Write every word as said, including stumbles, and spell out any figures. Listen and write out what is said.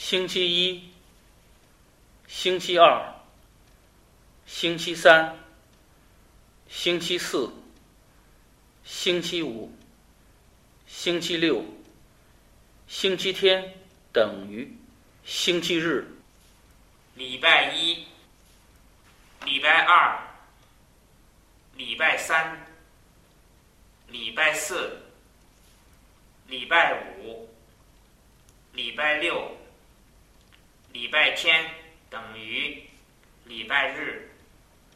星期一、星期二、星期三、星期四、星期五、星期六、星期天等于星期日。 礼拜一、礼拜二、礼拜三、礼拜四、礼拜五、礼拜六、礼拜天等于礼拜日。